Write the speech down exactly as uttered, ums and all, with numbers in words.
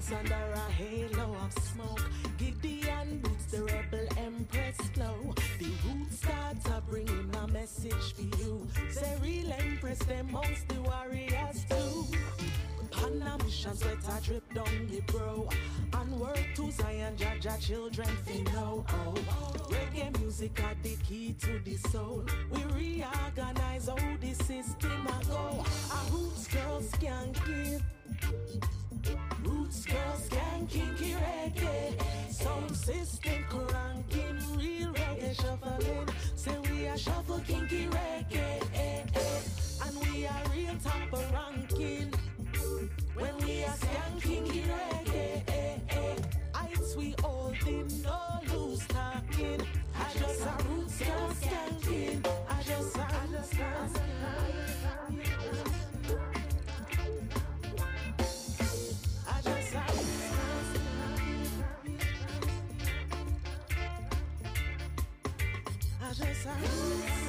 dance under a halo of smoke. Gideon boots the rebel empress flow. The roots start to bring in a message for you. Say real empress, them amongst the warriors too. On a mission, sweat a drip down the bro. And work to Zion, Jaja children fi know. Oh, reggae music are the key to the soul. We reorganize how the system a go. A roots girl skanking, roots girl skanking ki reggae. Sound system cranking, real reggae shuffling. Say we are shuffle kinky reggae, eh, eh. And we are real top ranking. When we are skanking the reggae, eh, eh. Heights we holding, no loose talking. I just a roots girl skanking. I just a, I just a, I just a, I just a,